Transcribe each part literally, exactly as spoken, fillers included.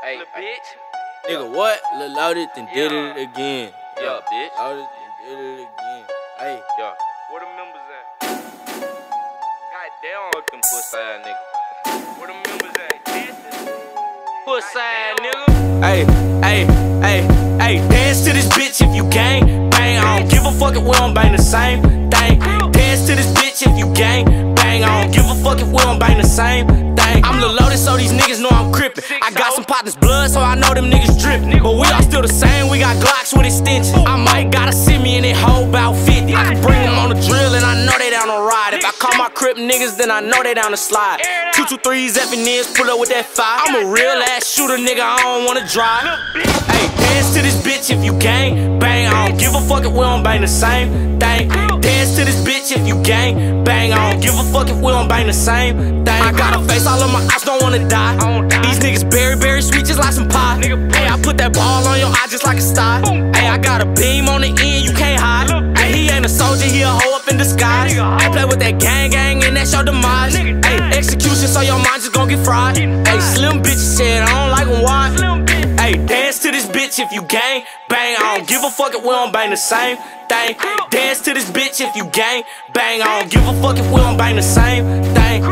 Hey, bitch. Nigga, what? Lil Loaded and did Yeah. it again. Yeah, bitch. Loaded and did it again. Hey. Yeah. Where the members at? God damn, fuck them pussy ass niggas. Where the members at? Pussy ass nigga. Hey, hey, hey, hey, dance to this bitch if you gang. Bang, I don't give a fuck if we don't bang the same thing. Dance to this bitch if you gang. Bang, I don't give a fuck if we don't bang the same thing. I'm Lil Loaded, so these niggas know I'm crippin'. I got some partners' blood, so I know them niggas drippin'. But we all still the same, we got Glocks with extensions. I might gotta sit me in that hoe about fifty. I can bring them on the drill, and I know they down to ride. If I call my crip niggas, then I know they down to slide. Two two threes, effing niggas, pull up with that fire. I'm a real ass shooter, nigga, I don't wanna drive. Hey, dance to this bitch if you gang. Bang, I don't give a fuck if we don't bang the same thing. Dance to this bitch if you gang. Bang, I don't give a fuck if we don't bang the same thing. I got a face, all of my eyes don't wanna die. These niggas berry, berry sweet just like some pie. Hey, I put that ball on your eye just like a star. Hey, I got a beam on the end, you can't hide. Hey, he ain't a soldier, he a hoe up in disguise. Hey, play with that gang gang and that's your demise. Hey, execution so your mind just gon' get fried. Hey, slim bitch said I don't like them wide. Hey, dance to this bitch if you gang. Bang, I don't give a fuck if we don't bang the same thing. Dance to this bitch if you gang. Bang, I don't give a fuck if we don't bang the same thing.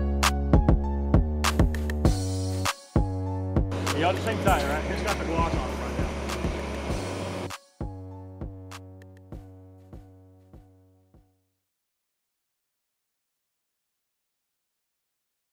Y'all just hang tight, right? It's got the Glock on it.